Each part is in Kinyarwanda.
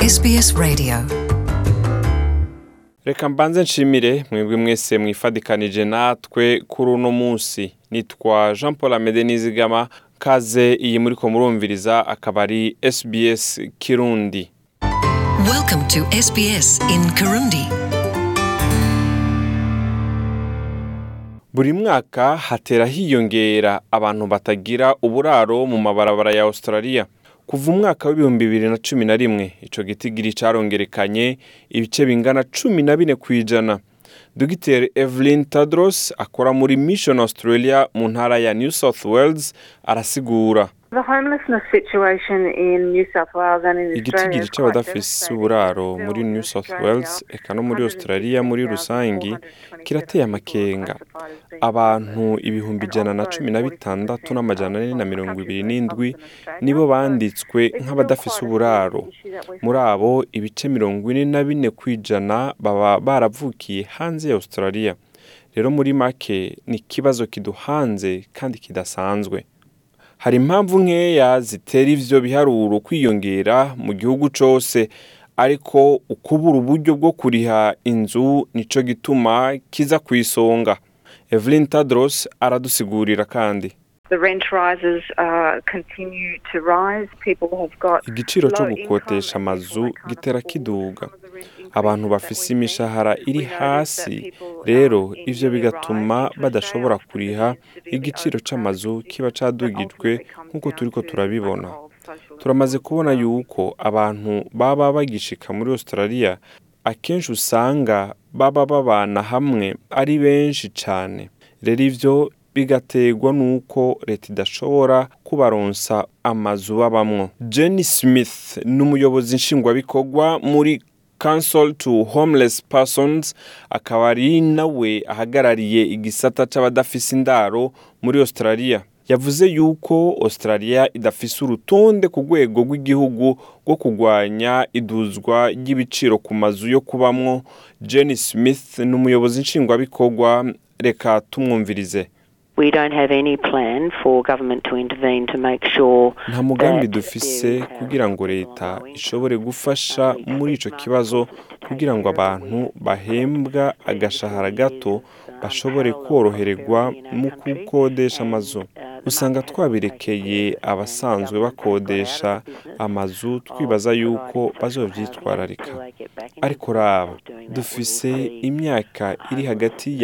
SBS Radio. Reka mbanze nshimire mwebwe mwese mwifadikanije natwe kuri uno munsi. Nitwa Jean Paul Amede Nizigama, kaze iyi muriko murumviriza akaba ari SBS Kirundi. Welcome to SBS in Kirundi. Buri mwaka hatera hiyongera abantu batagira uburaro mu mabarabara ya Australia. Kuva umwaka wa 2011 ico gitigiri carongerekanye ibice bingana 14%. Dr. Evelyn Tadros akora muri Mission Australia mu ntara ya New South Wales arasigura. The homelessness situation in New South Wales and in Australia. Igitigiri c'abadafise uburaro muri New South Wales eka no muri Australia muri rusangi kirateye amakenga. Abantu ibihumbi 116 n'amajana 427 nibo banditswe nk'abadafise uburaro. Muri abo ibice 44% baba baravukiye hanze ya Australia. Rero muri make ni kibazo kiduhanze kandi kidasanzwe. Hari impamvu nkeya zitera ivyo biharuro kwiyongera mu gihugu cose, ariko ukubura uburyo bwo kuriha inzu nico gituma kiza kwisonga. Evelyn Tadros aradusigurira kandi. The rent rises continue to rise. People have got igiciro cyo gukotesha amazu gitera kiduga. Abantu bafise imishahara iri hasi, rero ivyo bigatuma badashobora kuriha igiciro c'amazu kiba cadugijwe nkuko turiko turabibona. Turamaze kubona yuko abantu baba bagishika muri Australia akenshi usanga baba babana hamwe ari benshi cane. Rero ivyo bigategwa nuko leta idashobora kubaronsa amazu babamwo. Jenny Smith n'umuyobozi nshingwabikorwa muri Council to Homeless Persons, akaba ari nawe ahagarariye igisata c'abadafise indaro muri Australia. Yavuze yuko Australia idafise urutonde ku rwego rw'igihugu rwo kugwanya iduzwa ry'ibiciro ku mazu yo kubamwo. Jenny Smith n'umuyobozi nshingwabikorwa, reka tumwumvirize. We don't have any plan for government to intervene to make sure. Nta mugambi dufise kugira ngo leta ishobore gufasha muri ico kibazo kugira ngo abantu bahembwa agashahara gato bashobore korohererwa mu kukodesha amazu. Usanga twabirekeye abasanzwe bakodesha amazu twibaza yuko bazovyitwararika. Ariko raba, dufise imyaka iri hagati ya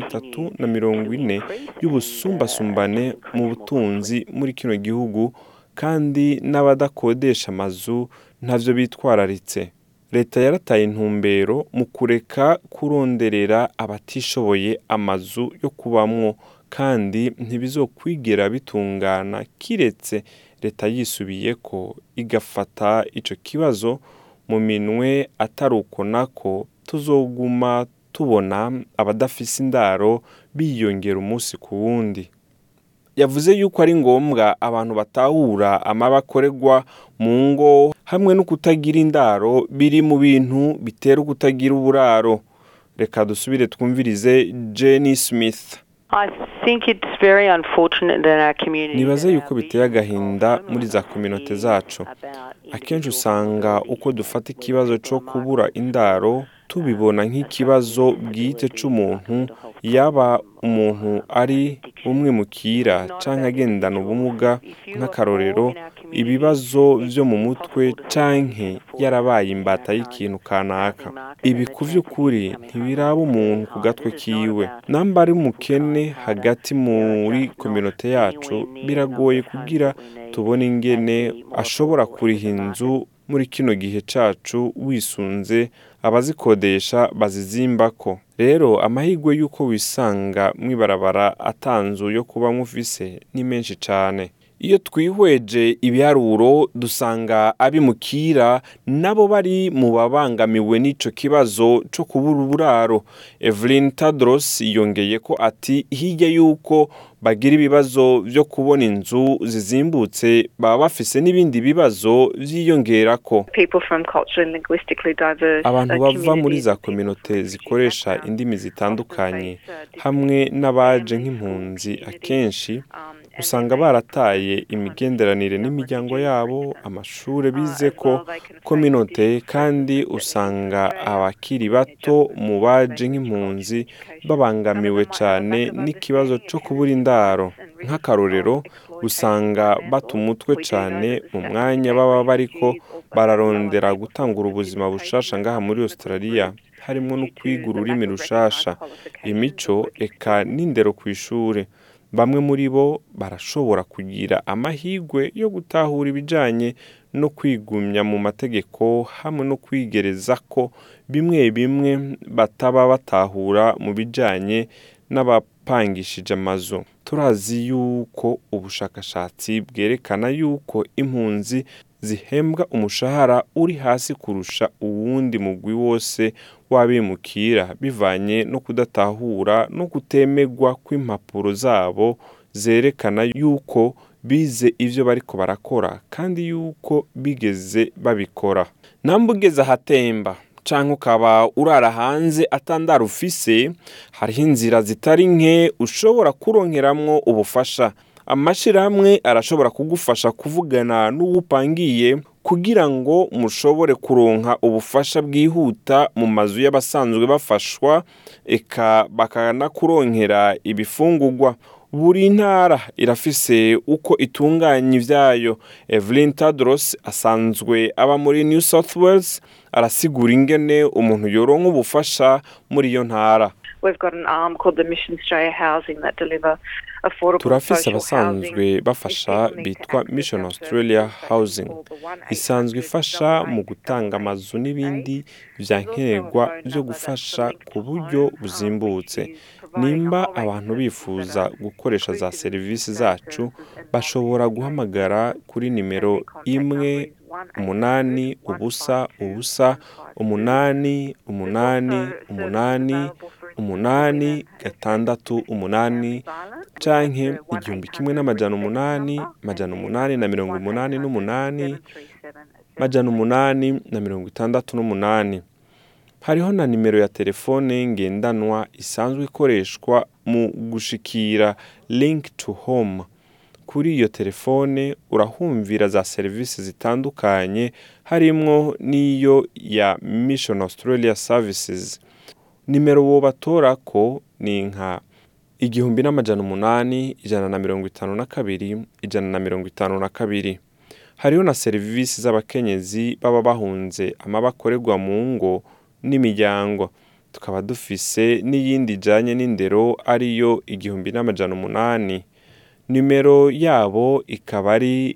30 na 40 y'ubusumbasumbane mu butunzi muri kino gihugu, kandi n'abadakodesha amazu ntavyo bitwararitse. Leta yarataye intumbero mu kureka kuronderera abatishoboye amazu yo kubamwo, kandi ntibizokwigera bitungana kiretse leta yisubiyeko igafata ico kibazo mu minwe. Ataruko nako tuzoguma tubona abadafise indaro biyongera umunsi ku wundi. Yavuze yuko ari ngombwa abantu batahura amabakorerwa mu ngo hamwe no kutagira indaro biri mu bintu bitera kutagira uburaro. Reka dusubire twumvirize Jenny Smith. I think it's very unfortunate that our community. Nibaza yuko biteye agahinda muri za community zacu. Akenshi usanga uko dufata ikibazo cyo kubura indaro tubibona nk'ikibazo bwite c'umuntu, yaba umuntu ari umwimukira canke agendana ubumuga nk'akarorero, ibibazo vyo mu mutwe canke yarabaye imbata y'ikintu kanaka. Ibi kuvy'ukuri ntibiraba umuntu ku gatwe kiwe. Namba ari mukene hagati muri community yacu, biragoye kugira tubone ingene ashobora kuriha inzu muri kino gihe cacu wisunze abazikodesha bazizimbako. Rero amahirwe yuko wisanga mwibarabara atanzu yo kuba mufise ni menshi cane. Iyo twihweje ibiharuro dusanga abimukira nabo bari mu babangamiwe n'ico kibazo cyo kubura uburaro. Evelyn Tadros yongeye ko ati hirya yuko bagira ibibazo byo kubona inzu zizimbutse, baba bafise n'ibindi bibazo vyiyongerako. Abantu bava muri za community zikoresha indimi zitandukanye hamwe n'abaje nk'impunzi akenshi usanga barataye imigenderanire n'imiryango yabo, amashuri bize ko kominote, kandi usanga abakiri bato mu baje nk'impunzi babangamiwe cyane n'ikibazo cyo kubura indaro. Nk'akarorero, usanga bata umutwe cyane mu mwanya baba bariko bararondera gutangura ubuzima bushasha ngaha muri Australia, harimo no kwiga ururimi rushasha, imico, eka n'indero ku ishuri. Bamwe muri bo barashobora kugira amahirwe yo gutahura ibijanye no kwigumya mu mategeko hamwe no kwigereza ko bimwe bimwe bataba batahura mu bijanye n'abapangishije amazu. Turazi yuko ubushakashatsi bwerekana yuko impunzi zihembwa umushahara uri hasi kurusha uwundi mugwi wose w'abimukira, bivanye no kudatahura no kutemegwa kw'impapuro zabo zerekana yuko bize ivyo bariko barakora kandi yuko bigeze babikora. Namba ugeze ahatemba canke ukaba urara hanze atandara ufise, hariho inzira zitari nke ushobora kuronkeramwo ubufasha. Amashirahamwe arashobora kugufasha kuvugana n'uwupangiye kugira ngo mushobore kuronka ubufasha bwihuta mu mazu y'abasanzwe bafashwa, eka bakanakuronkera ibifungurwa. Buri ntara irafise uko itunganya ivyayo. Evelyn Tadros asanzwe aba muri New South Wales, arasigura ingene umuntu yoronka ubufasha muri iyo ntara. We've got an arm called the Mission Australia Housing that deliver affordable Turafise social abasanzwe housing. bafasha bitwa Mission Australia Housing, isanzwe ifasha mu gutanga amazu n'ibindi vyankenerwa vyo gufasha ku buryo buzimbutse. Nimba abantu bifuza gukoresha za serivisi zacu, bashobora guhamagara kuri nimero 1-800-888-888 canke 1-888-888-868. Hariho na nimero ya telefone ngendanwa isanzwe ikoreshwa mu gushikira Link to Home. Kuri iyo telefone urahumvira za serivisi zitandukanye, harimwo n'iyo ya Mission Australia Services. Nimero wobatorako ni nka 1852-152. Hariho na serivisi z'abakenyezi baba bahunze bakorerwa mu ngo n'imiryango. Tukaba dufise n'iyindi janye n'indero ariyo 1800. Nimero yabo ikaba ari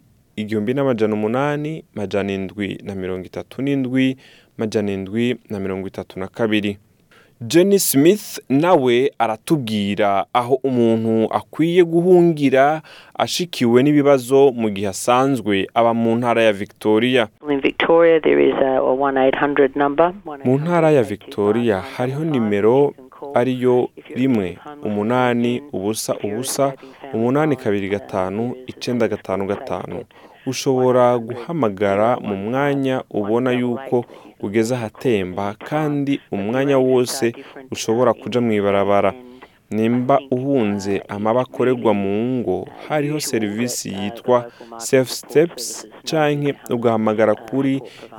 1837-732. Jenny Smith nawe aratubwira aho umuntu akwiye guhungira ashikiwe n'ibibazo mu gihe asanzwe aba mu ntara ya Victoria. In Victoria there is a 1-800 number. Mu ntara ya Victoria hariho nimero ariyo 1-800-825-955. Ushobora guhamagara mu mwanya ubona yuko ugeze ahatemba, kandi umwanya wose ushobora kuja mw'ibarabara. Nimba uhunze amabakorerwa mu ngo, hariho serivisi yitwa Safe Steps, canke ugahamagara kuri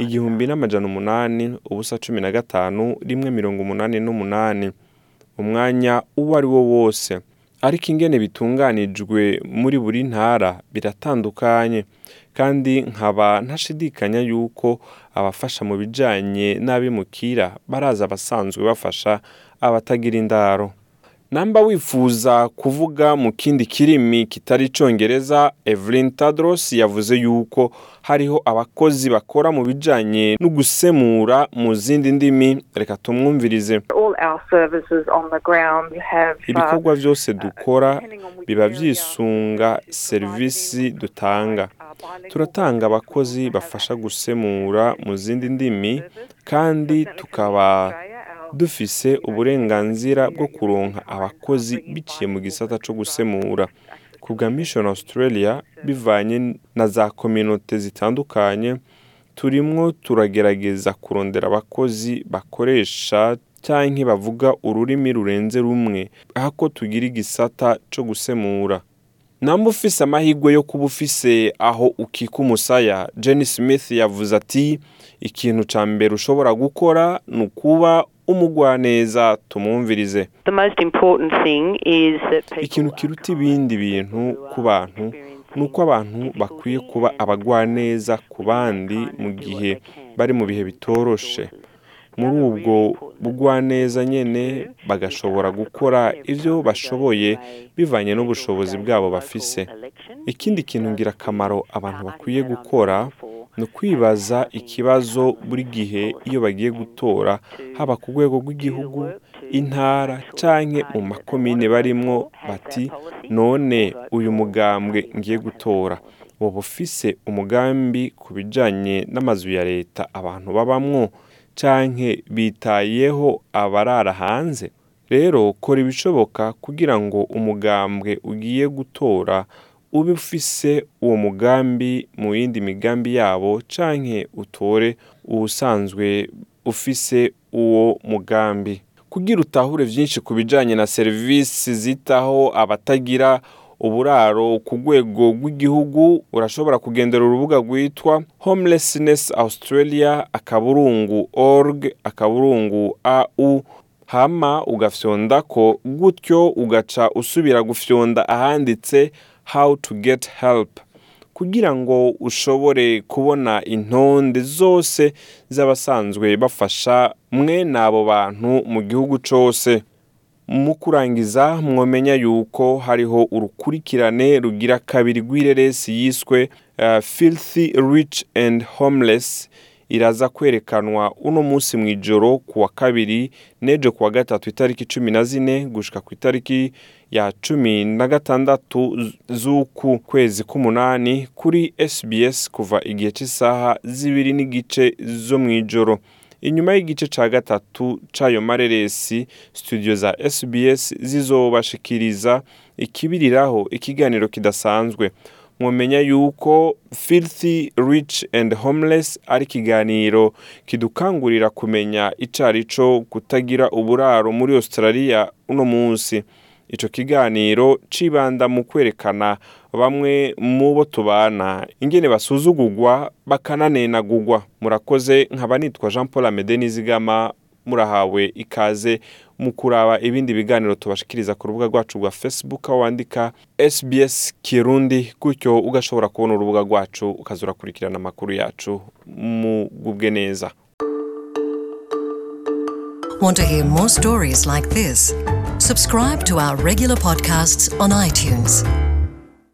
1800-115-188 umwanya uwo ari wo wose. Ariko ingene bitunganijwe muri buri ntara biratandukanye, kandi nkaba ntashidikanya yuko abafasha mu bijanye n'abimukira baraza abasanzwe bafasha abatagira indaro. Namba wifuza kuvuga mu kindi kirimi kitari Icongereza, Evelyn Tadros yavuze yuko hariho abakozi bakora mu bijanye no gusemura mu zindi ndimi. Reka tumwumvirize. Ibikorwa vyose dukora biba vyisunga serivisi dutanga. Turatanga abakozi bafasha gusemura mu zindi ndimi, kandi tukaba dufise uburenganzira bwo kuronka abakozi biciye mu gisata cyo gusemura. Kubwa Mission Australia, bivanye na za community zitandukanye, turimwo turagerageza kurondera abakozi bakoresha canke bavuga ururimi rurenze rumwe, ahako tugira igisata cyo gusemura. namba ufise amahirwe yo kuba ufise aho ukika umusaya. Jenny Smith yavuze ati ikintu ca mbere ushobora gukora ni ukuba umugwaneza. Tumwumvirize. Ikintu kiruta ibindi bintu ku bantu nuko abantu bakwiye kuba abagwaneza ku bandi mu gihe bari mu bihe bitoroshe. Muri ubwo bugwaneza nyene bagashobora gukora ivyo bashoboye bivanye n'ubushobozi bwabo bafise. Ikindi kintu ngirakamaro abantu bakwiye gukora ni kwibaza ikibazo buri gihe iyo bagiye gutora, haba ku rwego rw'igihugu, intara canke mu makomine barimwo, bati none uyu mugambwe ngiye gutora woba ufise umugambi ku bijanye n'amazu ya leta abantu babamwo canke bitayeho abarara hanze? Rero kora ibishoboka kugira ngo umugambwe ugiye gutora ube ufise uwo mugambi mu yindi migambi yabo, canke utore ubusanzwe ufise uwo mugambi. Kugira utahure vyinshi ku bijanye na serivisi zitaho abatagira uburaro ku rwego rw'igihugu, urashobora kugendera urubuga rwitwa homelessness-australia.org/au hama ugafyondako, gutyo ugaca usubira gufyonda ahanditse how to get help kugira ngo ushobore kubona intonde zose z'abasanzwe bafasha mwene abo bantu mu gihugu cose. Mu kurangiza mwomenya yuko hariho urukurikirane rugira kabiri rw'ireresi yiswe Filthy Rich and Homeless, iraza kwerekanwa uno munsi mwijoro kuwa kabiri nejo kuwa gatatu itariki 14 gushika ku itariki ya 16 z'uku kwezi k'umunani kuri SBS kuva igihe cy'isaha 2:30 zo mwijoro. Inyuma y'igice ca gatatu c'ayo mareresi, studio za SBS zizobashikiriza ikibiriraho ikiganiro kidasanzwe. Mwomenya yuko Filthy Rich and Homeless ari kiganiro kidukangurira kumenya icarico kutagira uburaro muri Australia uno munsi. Ico kiganiro cibanda mu kwerekana bamwe mu bo tubana ingene basuzugurwa bakananenagurwa. Murakoze. Nkaba nitwa Jean Paul Amede Nizigama. Murahawe ikaze mu kuraba ibindi biganiro tubashikiriza ku rubuga rwacu rwa Facebook, wandika SBS Kirundi, gutyo ugashobora kubona urubuga rwacu ukazura kurikirana amakuru yacu. Mugubwe neza. Want to hear more stories like this? Subscribe to our regular podcasts on iTunes.